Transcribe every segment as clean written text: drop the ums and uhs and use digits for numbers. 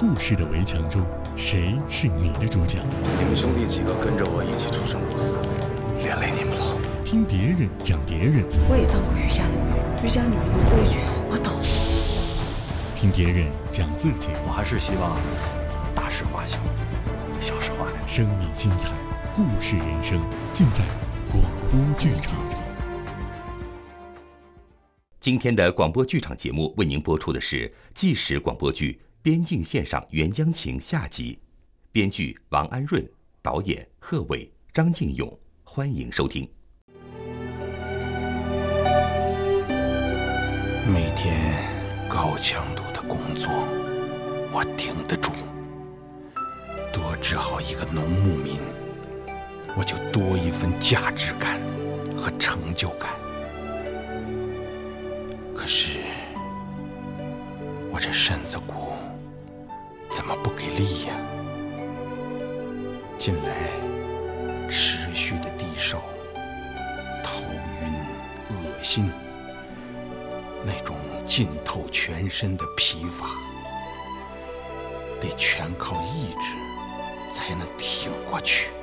故事的围墙中，谁是你的主角？ 你们兄弟几个跟着我一起出生入死，连累你们了。 听别人讲别人， 我也当过余家的女人，余家女人的规矩我懂。 听别人讲自己， 我还是希望大事化小，小事化了。 生命精彩，故事人生，尽在广播剧场。 今天的广播剧场节目为您播出的是纪实广播剧《边境线上援疆情》下集，编剧王安润，导演贺伟、张敬勇，欢迎收听。 每天高强度的工作，我挺得住。多治好一个农牧民，我就多一份价值感和成就感。可是我这身子骨怎么不给力呀？近来持续的低烧、头晕、恶心，那种浸透全身的疲乏，得全靠意志才能挺过去。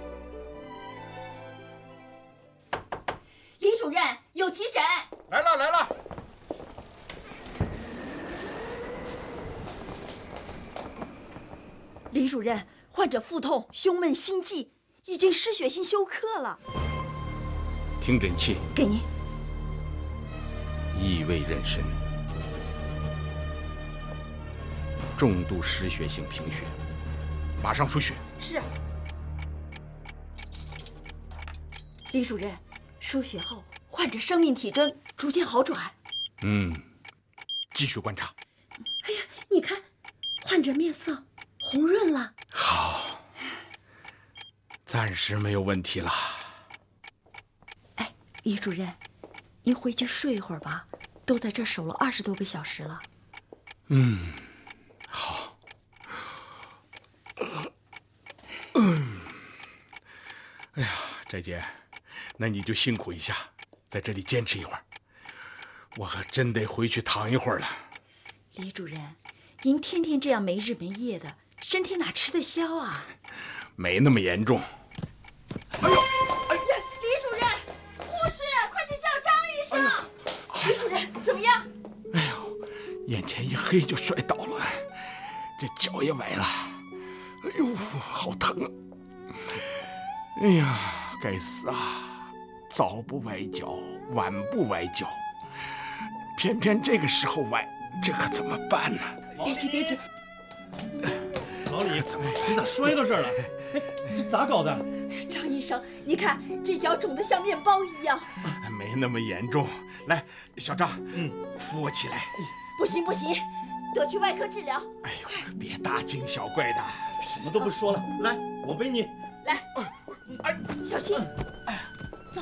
李主任，有急诊！ 来了来了。 李主任，患者腹痛、胸闷、心悸，已经失血性休克了。 听诊器给您。 异位妊娠，重度失血性贫血，马上输血。 是。李主任，输血后患者生命体征逐渐好转。 继续观察。 哎呀，你看，患者面色红润了。 好，暂时没有问题了。 哎，李主任，您回去睡一会儿吧，都在这守了20多个小时了。 好。哎呀，翟姐，那你就辛苦一下，在这里坚持一会儿。我可真得回去躺一会儿了。 李主任，您天天这样没日没夜的，身体哪吃得消啊？ 没那么严重。哎呦， 哎呀，李主任，护士，快去叫张医生。李主任，怎么样？ 哎呦，眼前一黑就摔倒了，这脚也崴了。哎呦，好疼啊！哎呀，该死啊！早不崴脚，晚不崴脚，偏偏这个时候崴，这可怎么办呢？ 别急别急。 老李，你咋摔到这儿了？哎，这咋搞的？ 张医生，你看这脚肿得像面包一样。 没那么严重。来，小张，扶我起来。 不行不行，得去外科治疗。 哎呦，别大惊小怪的。 什么都不说了，来，我背你。 来，小心。走。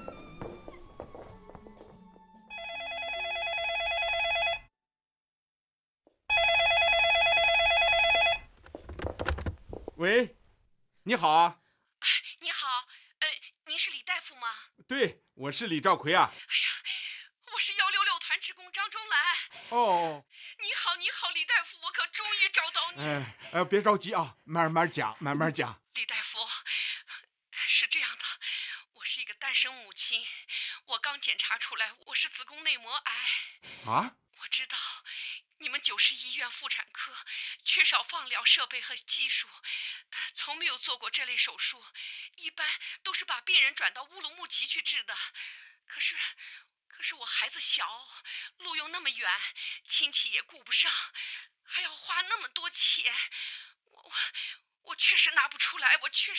喂，你好啊。 你好，您是李大夫吗？ 对，我是李兆奎啊。 我是166团职工张忠兰。 哦， 你好，李大夫，我可终于找到你。 别着急啊，慢慢讲。 李大夫，是这样的，我是一个单身母亲，我刚检查出来我是子宫内膜癌。 啊？ 我知道你们90医院妇产科缺少放疗设备和技术，从没有做过这类手术，一般都是把病人转到乌鲁木齐去治的。可是我孩子小，路又那么远，亲戚也顾不上，还要花那么多钱，我确实拿不出来，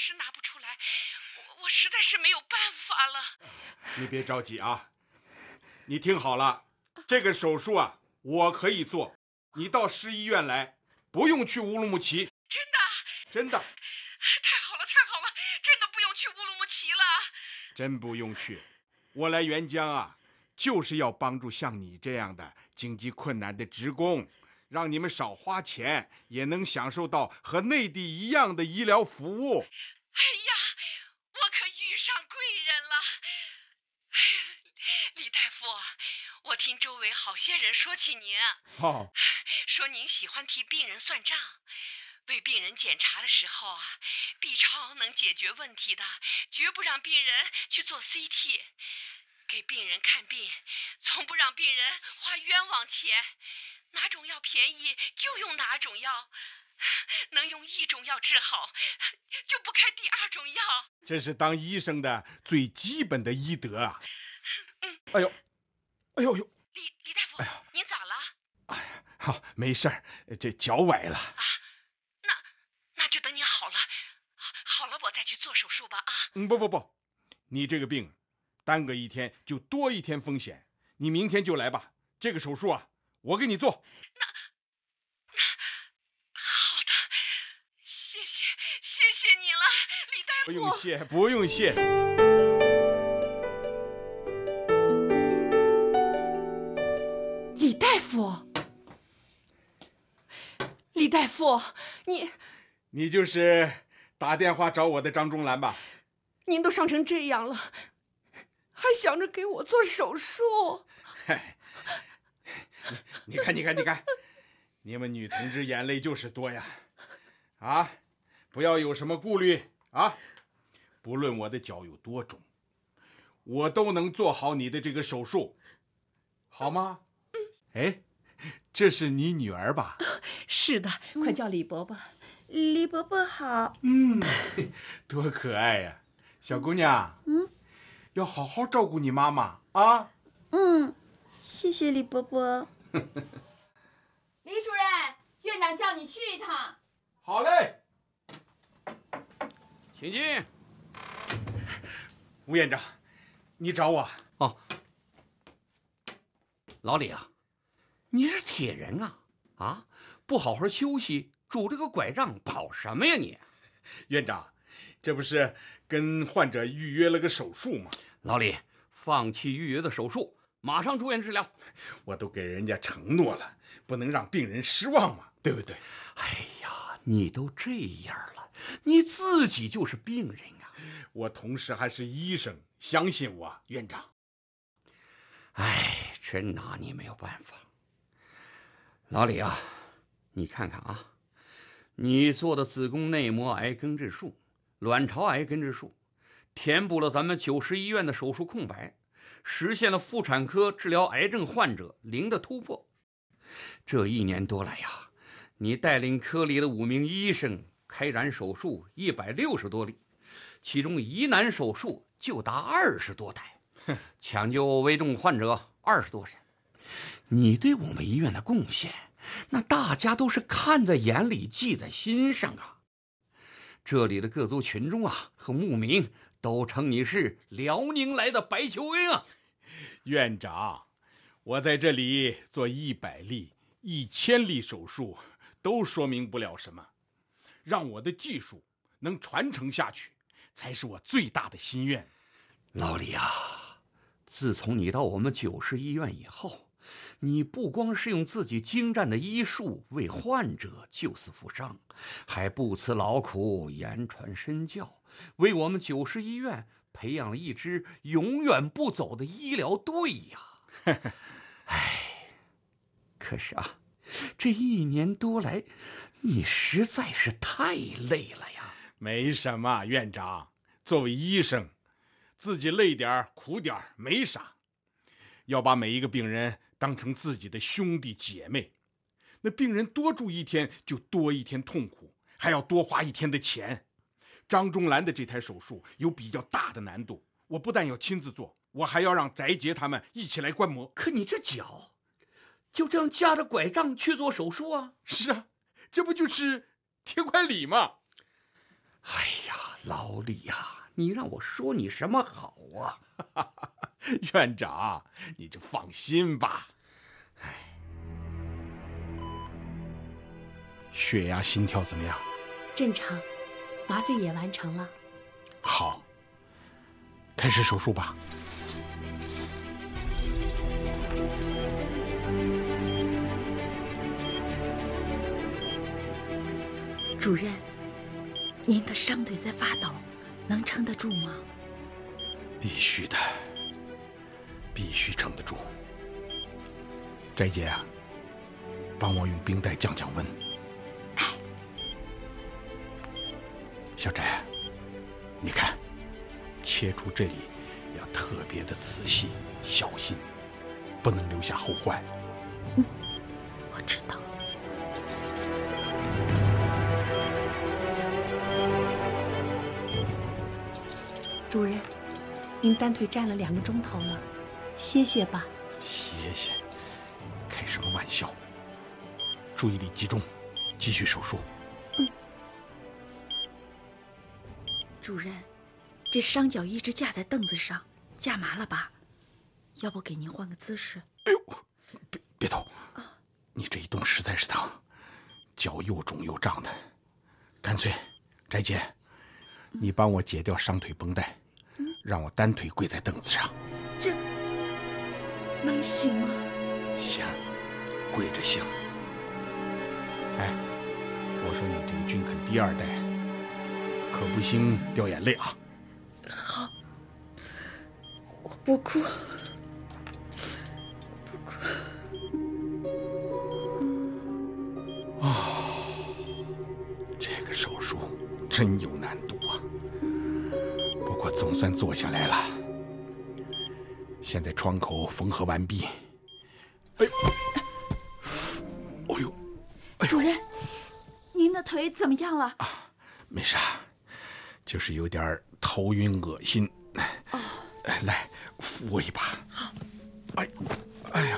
我实在是没有办法了。 你别着急啊，你听好了，这个手术啊，我可以做，你到市医院来，不用去乌鲁木齐。真的。 太好了，真的不用去乌鲁木齐了。 真不用去，我来援疆啊，就是要帮助像你这样的经济困难的职工，让你们少花钱，也能享受到和内地一样的医疗服务。 哎呀，我可遇上贵人了。李大夫，我我听周围好些人说起您，说您喜欢替病人算账，为病人检查的时候啊，B 超能解决问题的，绝不让病人去做 CT， 给病人看病，从不让病人花冤枉钱，哪种药便宜就用哪种药，能用一种药治好，就不开第二种药。 这是当医生的最基本的医德啊！哎呦， 李大夫，您咋了？ 哎呀，好，没事儿，这脚崴了。 啊，那就等你好了，好了我再去做手术吧啊！ 不，你这个病，耽搁一天就多一天风险。你明天就来吧，这个手术啊，我给你做。 那好的，谢谢你了，李大夫。 不用谢。 李大夫， 你就是打电话找我的张忠兰吧？ 您都伤成这样了，还想着给我做手术？ 嗨，你看，你们女同志眼泪就是多呀！啊，不要有什么顾虑啊！不论我的脚有多肿，我都能做好你的这个手术，好吗？哎，这是你女儿吧？ 是的，快叫李伯伯。 李伯伯好。 多可爱呀，小姑娘。要好好照顾你妈妈啊。 谢谢李伯伯。 李主任，院长叫你去一趟。 好嘞。 请进。 吴院长，你找我？ 哦，老李啊，你是铁人啊，不好好休息，拄着个拐杖跑什么呀你？ 院长，这不是跟患者预约了个手术吗？ 老李，放弃预约的手术，马上住院治疗。 我都给人家承诺了，不能让病人失望嘛，对不对？ 哎呀，你都这样了，你自己就是病人啊！ 我同时还是医生，相信我，院长。 哎，真拿你没有办法。老李啊，你看看啊，你做的子宫内膜癌根治术、卵巢癌根治术，填补了咱们90医院的手术空白，实现了妇产科治疗癌症患者零的突破。这1年多来呀，你带领科里的5名医生开展手术160多例，其中疑难手术就达20多台，抢救危重患者20多人。你对我们医院的贡献，那大家都是看在眼里，记在心上啊。这里的各族群众啊和牧民都称你是辽宁来的白求恩啊。 院长，我在这里做100例、1000例手术，都说明不了什么。让我的技术能传承下去，才是我最大的心愿。 老李啊，自从你到我们90医院以后，你不光是用自己精湛的医术为患者救死扶伤，还不辞劳苦言传身教，为我们90医院培养了一支永远不走的医疗队呀！哎，可是啊，这1年多来，你实在是太累了呀。 没什么，院长，作为医生，自己累点苦点没啥，要把每一个病人当成自己的兄弟姐妹。那病人多住1天就多1天痛苦，还要多花1天的钱。张忠兰的这台手术有比较大的难度，我不但要亲自做，我还要让翟杰他们一起来观摩。 可你这脚就这样架着拐杖去做手术啊？ 是啊，这不就是贴块礼吗？ 哎呀，老李呀，你让我说你什么好啊？ 院长，你就放心吧。血压、心跳怎么样？ 正常，麻醉也完成了。 好，开始手术吧。 主任，您的伤腿在发抖，能撑得住吗？ 必须的，必须撑得住。 翟姐啊，帮我用冰袋降降温。 哎， 小翟，你看，切除这里要特别的仔细小心，不能留下后患。 我知道。主任，您单腿站了2个钟头了，歇歇吧。 歇歇？开什么玩笑！注意力集中，继续手术。 主任，这伤脚一直架在凳子上，架麻了吧？要不给您换个姿势？ 哎呦，别动！你这一动实在是疼，脚又肿又胀的。干脆，翟姐，你帮我解掉伤腿绷带，让我单腿跪在凳子上。 这能行吗？ 行，跪着行。哎，我说你这个军肯第2代，可不兴掉眼泪啊。 好，我不哭。 这个手术真有难度啊，不过总算做下来了。现在创口缝合完毕。哎呦， 主任，您的腿怎么样了？ 没啥，就是有点头晕恶心。 哦， 来扶我一把。 好。 哎呀，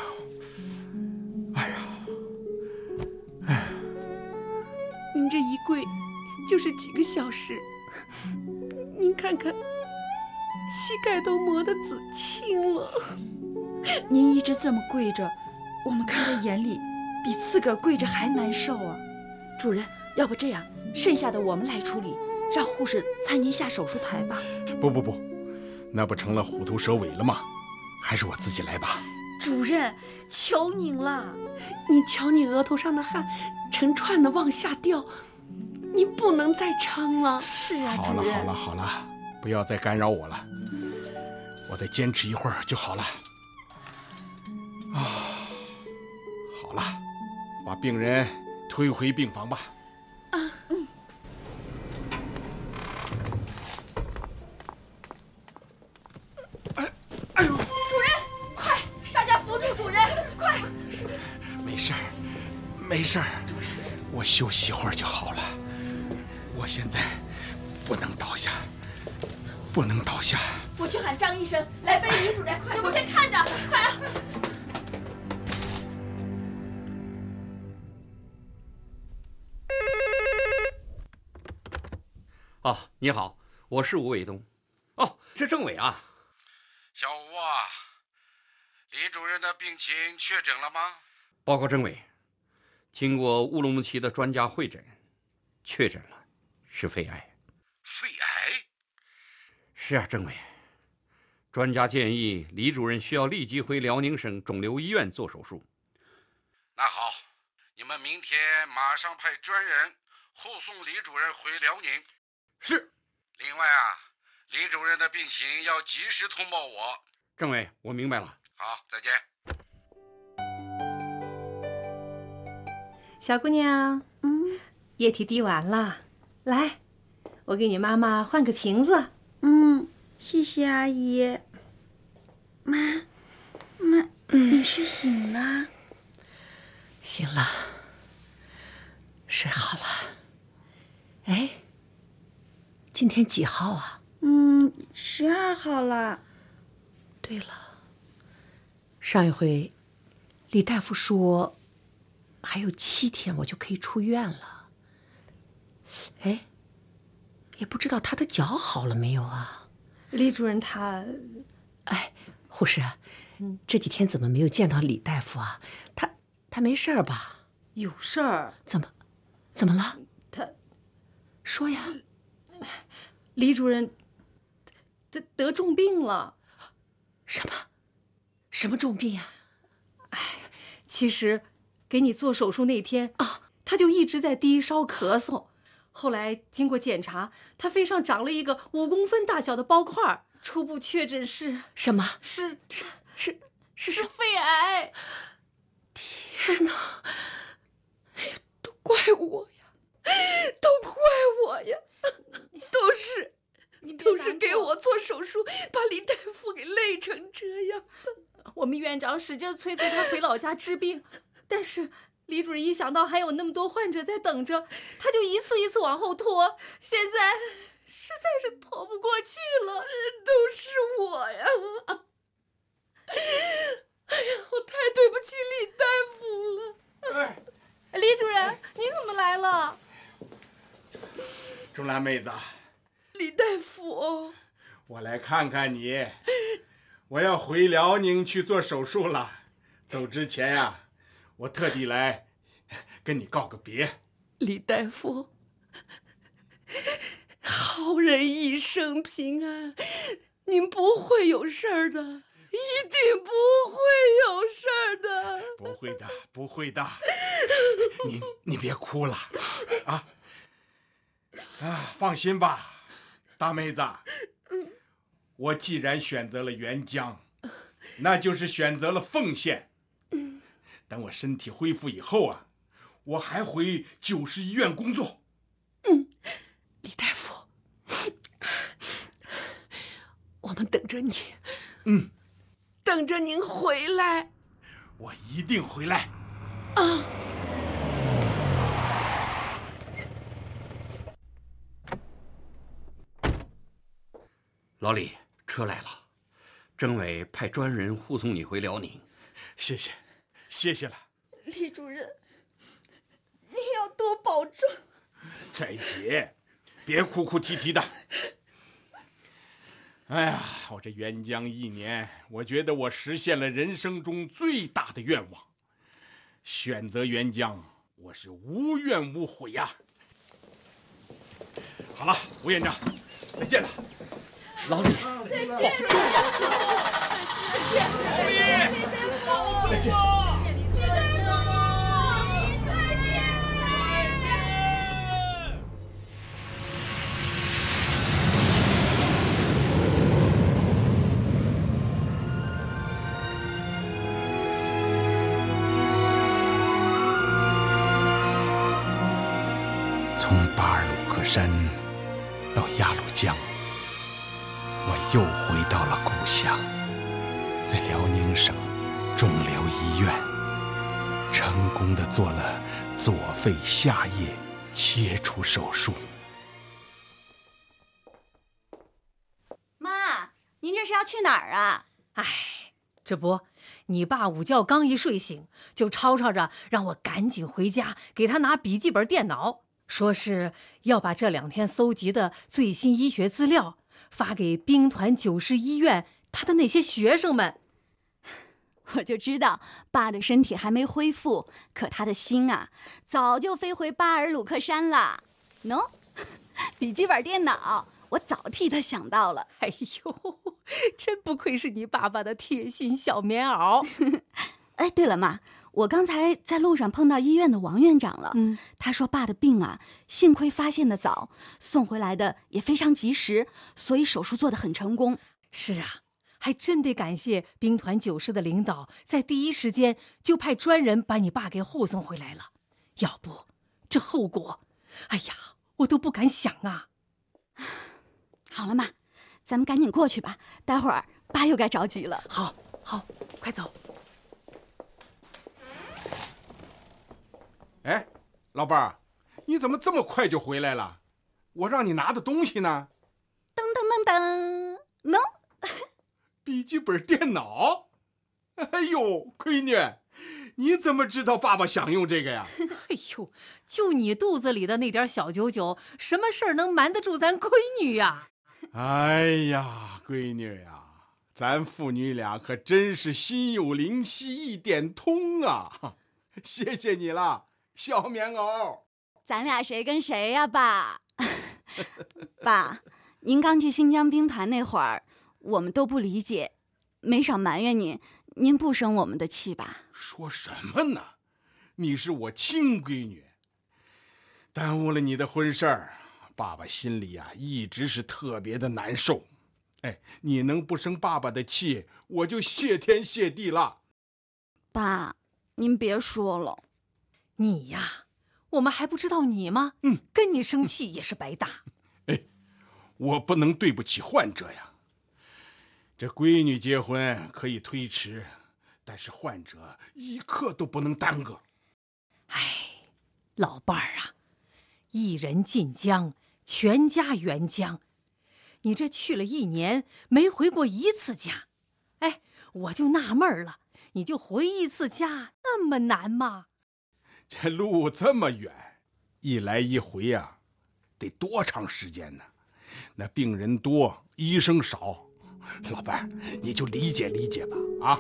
您这一跪就是几个小时，您看看，膝盖都磨得紫青了。 您一直这么跪着，我们看在眼里，比自个儿跪着还难受啊。主任，要不这样，剩下的我们来处理，让护士搀您下手术台吧。 不，那不成了虎头蛇尾了吗？还是我自己来吧。 主任，求您了。 你瞧你额头上的汗成串的往下掉，你不能再撑了。 是啊，主任。 好了，不要再干扰我了，我再坚持一会儿就好了。好了，把病人推回病房吧。哎呦！ 主任，快，大家扶住主任，快！ 没事儿，我休息一会儿就好了。我现在不能倒下。 我去喊张医生来背李主任，快！你们先看着，快啊！ 哦，你好，我是吴伟东。哦，是政委啊。 小吴啊，李主任的病情确诊了吗？ 报告政委，经过乌鲁木齐的专家会诊，确诊了，是肺癌。 肺癌？ 是啊，政委。专家建议李主任需要立即回辽宁省肿瘤医院做手术。 那好，你们明天马上派专人护送李主任回辽宁。 是。 另外啊，李主任的病情要及时通报我。 政委，我明白了。 好，再见。 小姑娘，液体滴完了，来，我给你妈妈换个瓶子。 谢谢阿姨。妈，你是醒了？ 醒了，睡好了。哎，今天几号啊 ？12号了。 对了，上一回李大夫说还有7天我就可以出院了。哎，也不知道他的脚好了没有啊？ 李主任他…… 哎，护士，这几天怎么没有见到李大夫啊？他没事吧？ 有事儿。 怎么了？ 他说呀。 李主任得重病了。 什么重病呀？ 哎，其实给你做手术那天啊，他就一直在低烧咳嗽。后来经过检查，他肺上长了一个5公分大小的包块，初步确诊是什么？ 是肺肺癌。 院长使劲催他回老家治病，但是李主任一想到还有那么多患者在等着，他就一次一次往后拖，现在实在是拖不过去了。 都是我呀！哎呀，我太对不起李大夫了。 李主任，你怎么来了？ 钟兰妹子， 李大夫， 我来看看你。我要回辽宁去做手术了，走之前呀，我特地来跟你告个别。 李大夫，好人一生平安，您不会有事儿的，一定不会有事儿的。 不会的，不会的。你别哭了，放心吧，大妹子。我既然选择了援疆，那就是选择了奉献。等我身体恢复以后啊，我还回90医院工作。 李大夫，我们等着你。等着您回来。 我一定回来。 老李，车来了，政委派专人护送你回辽宁。 谢谢，谢谢了。 李主任，你要多保重。 斋姐，别哭哭啼啼的。哎呀，我这援疆1年，我觉得我实现了人生中最大的愿望。选择援疆，我是无怨无悔呀。好了，吴院长，再见了。 老李， 再见， 再见。从巴尔鲁克山到鸭绿江，我又回到了故乡，在辽宁省肿瘤医院成功地做了左肺下叶切除手术。 妈，您这是要去哪儿啊？ 这不，你爸午觉刚一睡醒，就吵吵着让我赶紧回家给他拿笔记本电脑，说是要把这2天搜集的最新医学资料发给兵团90医院他的那些学生们。 我就知道爸的身体还没恢复，可他的心啊，早就飞回巴尔鲁克山了。喏，笔记本电脑，我早替他想到了。 哎呦，真不愧是你爸爸的贴心小棉袄。 哎，对了妈，我刚才在路上碰到医院的王院长了。他说爸的病啊，幸亏发现的早，送回来的也非常及时，所以手术做得很成功。 是啊，还真得感谢兵团90的领导，在第一时间就派专人把你爸给护送回来了。要不这后果，哎呀，我都不敢想啊。 好了妈，咱们赶紧过去吧，待会儿爸又该着急了。 好，快走。 哎，老伴儿，你怎么这么快就回来了？我让你拿的东西呢？ 噔噔噔噔，喏， 笔记本电脑。哎呦，闺女，你怎么知道爸爸想用这个呀？ 哎呦，就你肚子里的那点小九九，什么事儿能瞒得住咱闺女呀？ 哎呀，闺女呀，咱父女俩可真是心有灵犀一点通啊！谢谢你了，小棉袄。 咱俩谁跟谁呀，爸？爸，您刚去新疆兵团那会儿，我们都不理解，没少埋怨您，您不生我们的气吧？ 说什么呢？你是我亲闺女，耽误了你的婚事儿，爸爸心里啊一直是特别的难受。哎，你能不生爸爸的气，我就谢天谢地了。 爸，您别说了。 你呀，我们还不知道你吗？跟你生气也是白搭。 哎，我不能对不起患者呀。这闺女结婚可以推迟， 但是患者一刻都不能耽搁。 老伴儿啊，一人进江，全家援江。你这去了1年，没回过1次家，哎，我就纳闷了，你就回1次家那么难吗？ 这路这么远，一来一回啊，得多长时间呢？那病人多，医生少，老伴儿你就理解理解吧啊！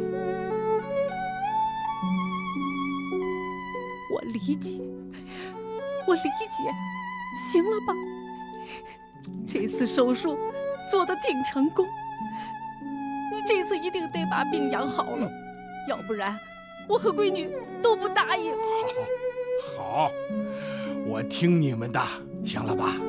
我理解，我理解，行了吧？这次手术做得挺成功，你这次一定得把病养好了，要不然我和闺女都不答应。 好，我听你们的，行了吧？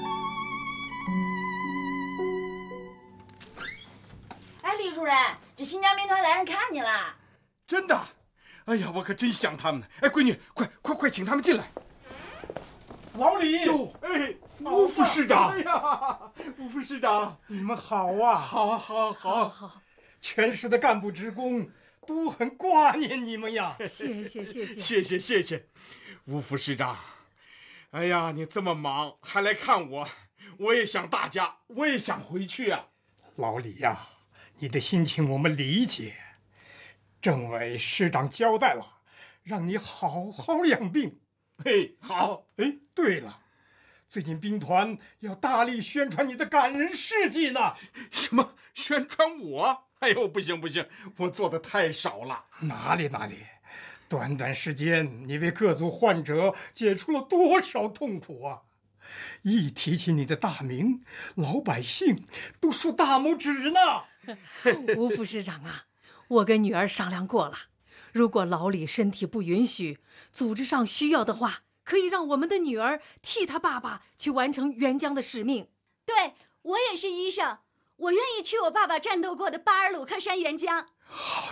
哎，李主任，这新疆兵团来人看你了。 真的？哎呀，我可真想他们呢！哎，闺女，快请他们进来。 老李， 哟，哎，吴副市长， 哎呀， 吴副市长， 你们好啊！ 好， 全市的干部职工都很挂念你们呀。 谢谢，吴副市长。哎呀，你这么忙还来看我，我也想大家，我也想回去啊。 老李呀，你的心情我们理解。政委市长交代了，让你好好养病。 嘿，好。 哎，对了，最近兵团要大力宣传你的感人事迹呢。 什么宣传我？哎呦，不行，我做的太少了。 哪里，短短时间，你为各族患者解除了多少痛苦啊！一提起你的大名，老百姓都竖大拇指呢。 吴副市长啊，我跟女儿商量过了，如果老李身体不允许，组织上需要的话，可以让我们的女儿替他爸爸去完成援疆的使命。 对，我也是医生，我愿意去我爸爸战斗过的巴尔鲁克山援疆。 好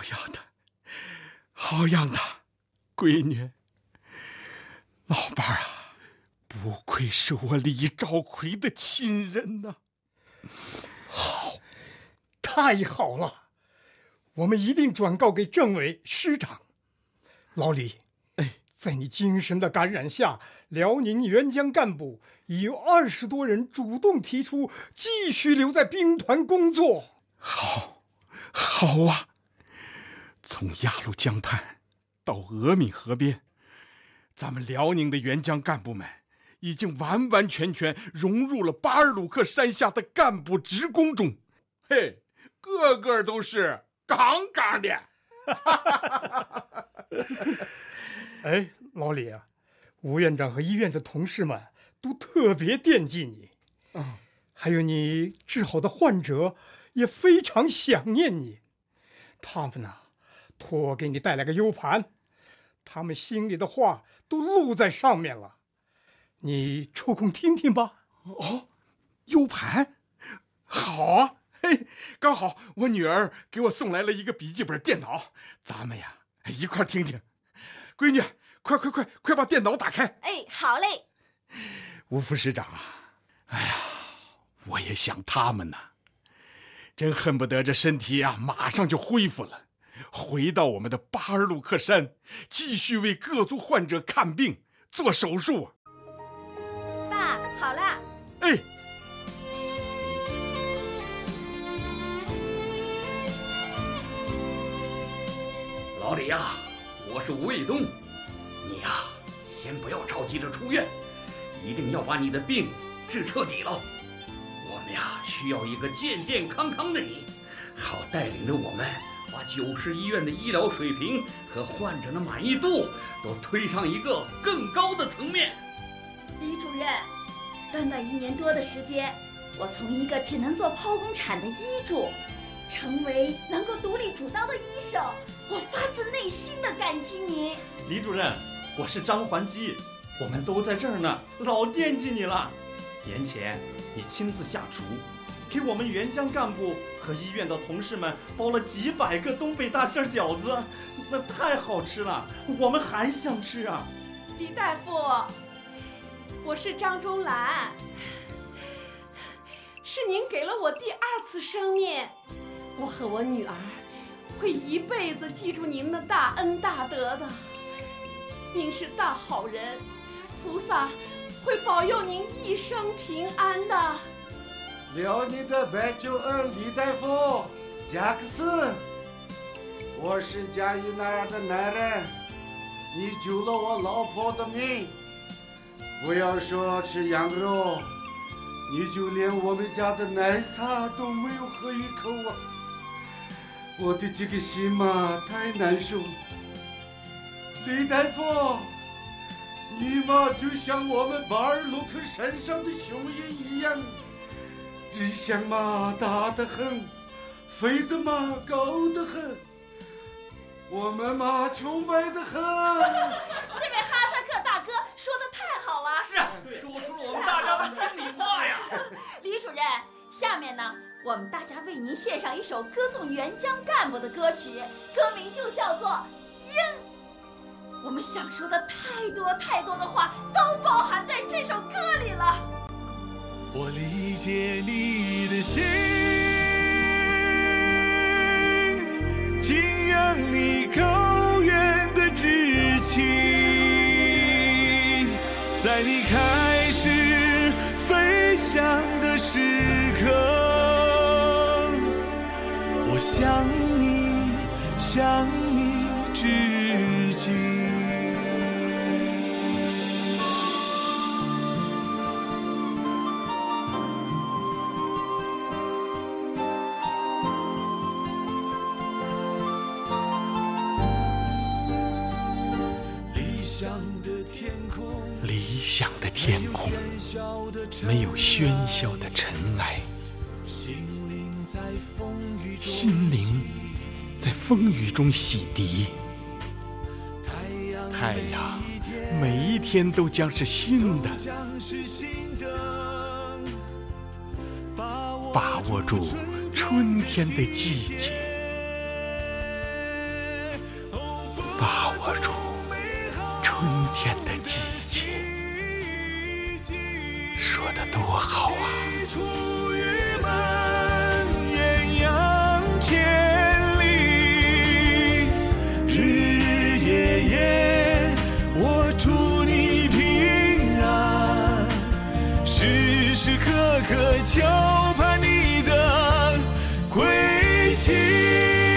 样的，闺女，老伴儿啊，不愧是我李兆奎的亲人呐。 好，太好了，我们一定转告给政委师长。老李，在你精神的感染下，辽宁援疆干部已有20多人主动提出继续留在兵团工作。 好啊！从鸭绿江畔到峨眉河边，咱们辽宁的援疆干部们已经完完全全融入了巴尔鲁克山下的干部职工中，嘿，个个都是杠杠的。 哎，老李啊，吴院长和医院的同事们都特别惦记你，还有你治好的患者也非常想念你。他们呢，托我给你带来个 U 盘，他们心里的话都录在上面了，你抽空听听吧。 哦 ，U 盘，好啊！嘿，刚好我女儿给我送来了一个笔记本电脑，咱们呀一块听听。闺女，快把电脑打开。 哎，好嘞。 吴副市长啊，哎呀，我也想他们呢，真恨不得这身体啊马上就恢复了，回到我们的巴尔鲁克山，继续为各族患者看病做手术。 爸，好了。 哎。 老李呀，我是吴卫东，你呀，先不要着急着出院，一定要把你的病治彻底了。我们呀，需要一个健健康康的你，好带领着我们把90医院的医疗水平和患者的满意度都推上一个更高的层面。 李主任，短短1年多的时间，我从一个只能做剖宫产的医助，成为能够独立主刀的医生，我发自内心的感激您。 李主任，我是张环基，我们都在这儿呢，老惦记你了。年前你亲自下厨，给我们援疆干部和医院的同事们包了几百个东北大馅饺子，那太好吃了，我们还想吃啊。 李大夫，我是张忠兰，是您给了我第2次生命。我和我女儿会一辈子记住您的大恩大德的。您是大好人，菩萨会保佑您一生平安的。 辽宁的白求恩李大夫，贾克斯，我是贾伊那样的男人，你救了我老婆的命。不要说吃羊肉，你就连我们家的奶茶都没有喝一口啊！我的这个心嘛，太难受了。李大夫，你嘛就像我们巴尔鲁克山上的雄鹰一样，志向嘛大得很，飞得嘛高得很，我们嘛崇拜得很。 这位哈萨克大哥说的太好了。 是啊，说出了我们大家的心里话呀。 李主任，下面呢，我们大家为您献上一首歌颂援疆干部的歌曲，歌名就叫做《鹰》。我们想说的太多太多的话，都包含在这首歌里了。 我理解你的心，敬仰你高远的志气，在你开始飞翔的时刻，我向你致敬。 理想的天空，没有喧嚣的尘埃，心灵在风雨中洗涤。太阳每一天都将是新的，把握住春天的季节，把握住春天的季节，说得多好啊！ 艳阳千里，日日夜夜，我祝你平安，时时刻刻期盼你的归期。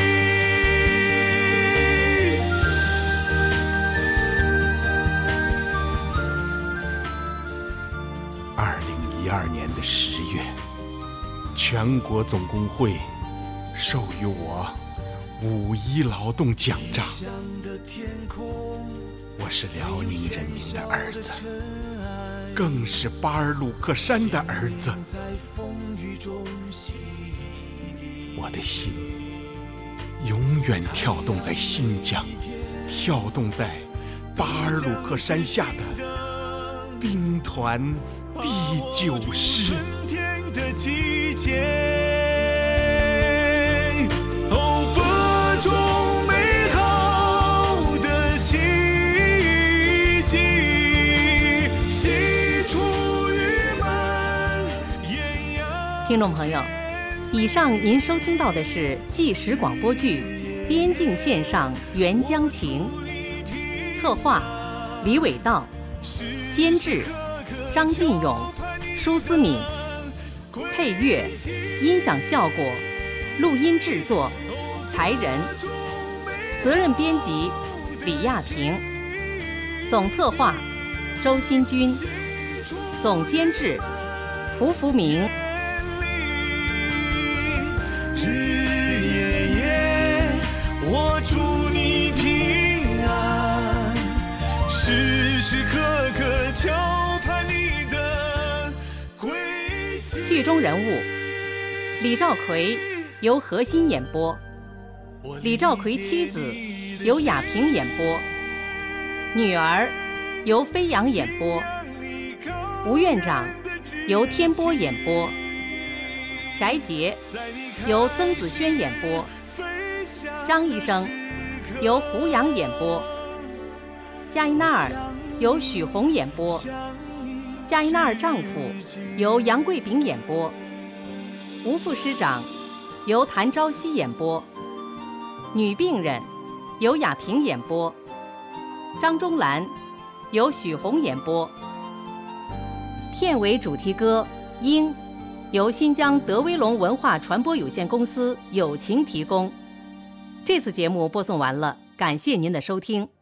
2012年10月，全国总工会授予我5·1劳动奖章。我是辽宁人民的儿子，更是巴尔鲁克山的儿子。我的心永远跳动在新疆，跳动在巴尔鲁克山下的兵团第9师。 春天的季节，哦，播种美好的希冀，喜出于门艳阳。 听众朋友，以上您收听到的是纪实广播剧《边境线上援疆情》，策划李伟道，监制张进勇、舒思敏，配乐、音响效果、录音制作才仁，责任编辑李亚平，总策划周新军，总监制胡福明。 日日夜夜，我祝你平安，时时刻刻期盼你的归期。 剧中人物李兆奎由何欣演播，李兆奎妻子由亚萍演播，女儿由飞扬演播，吴院长由天波演播，翟杰由曾子轩演播，张医生由胡杨演播，加伊纳尔由许红演播，加伊纳尔丈夫由杨贵炳演播，吴副师长由谭朝夕演播， 女病人由亚萍演播，张忠兰由许红演播。片尾主题歌《鹰》由新疆德威龙文化传播有限公司友情提供。这次节目播送完了，感谢您的收听。